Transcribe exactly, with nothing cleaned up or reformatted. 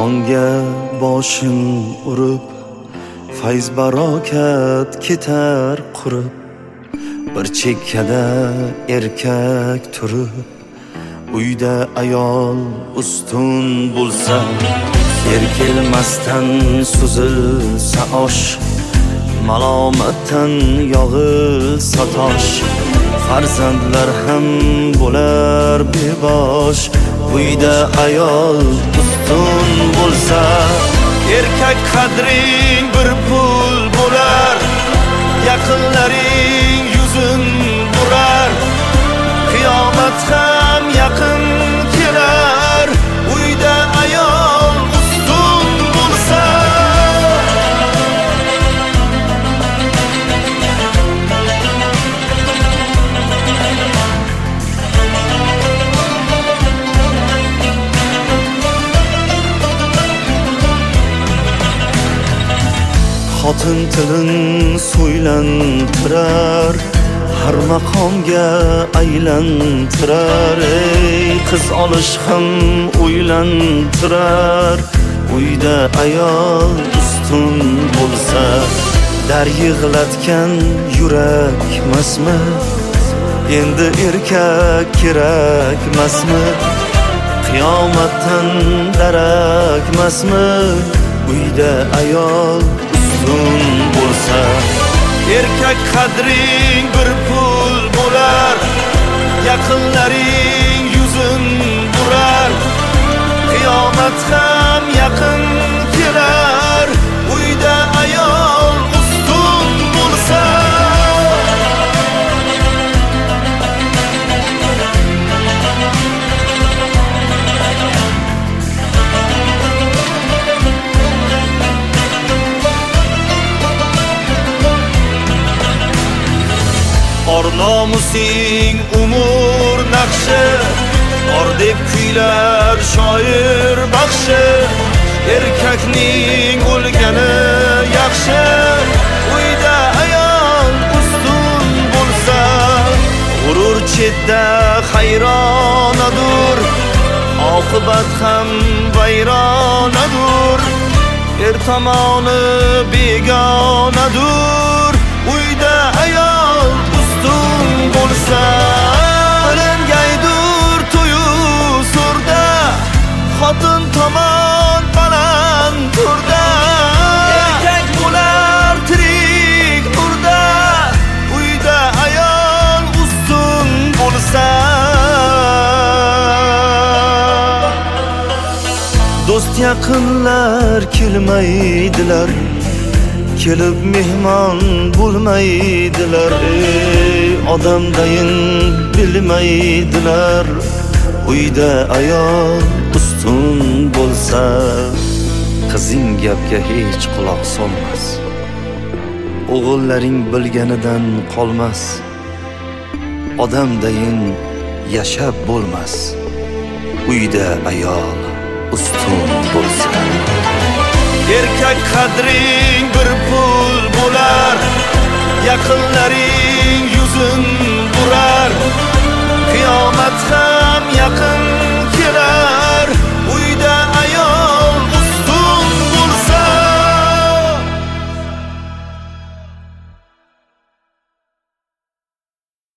qonga boshim urib, fayz barokat ketar qurib, bir chekkada erkak turib, uyda ayol ustun bo'lsa, er kelmasdan suzilsa osh, malomatdan yog'ilsa tosh, farzandlar ham bo'lar bebosh, uyda ayol ustun bo'lsa, erkak qadring bir pul bo'lar, yaqinlaring yuzin burar, qiyomat ham yaqin kelar, uyda ayol ustun bo'lsa. Xotin tilin so'ylantirar, har maqomga aylantirar, ey qiz olish ham o'ylantirar, uyda ayol ustun bo'lsa. Dar yig'latgan yurakmasmi, endi erkak kerakmasmi, qiyomatdan darakmasmi, uyda ayol ustun bo'lsa. Erkak qadring bir pul bo'lar, yaqinlaring yuzin burar, qiyomat ham yaqin kelar, uyda ayol ustun bo'lsa. Or nomusing umur naqshi, or deb kuylar shoir baxshi, erkakning o'lgani yaxshi, uyda ayol ustun bo'lsa. G'urur chetda hayronadur, oqibat ham vayronadur, er tomoni begonadur, uyda ayol ustun bo'lsa. O'lingaydur to'yu surda, xotin tomon baland turda, erkak bo'lar tirik turda, uyda ayol ustun bo'lsa. Do'st yaqinlar kelmaydilar, kelib mehmon bo'lmaydilar, ey odamdayin bilmaydilar, uyda ayol ustun bo'lsa. Qizing gapga hech quloq solmas, o'g'illaring bilganidan qolmas, odamdayin yashab bo'lmas, uyda ayol ustun bo'lsa. Erkak qadring bir pul bo'lar, yaqinlaring yuzin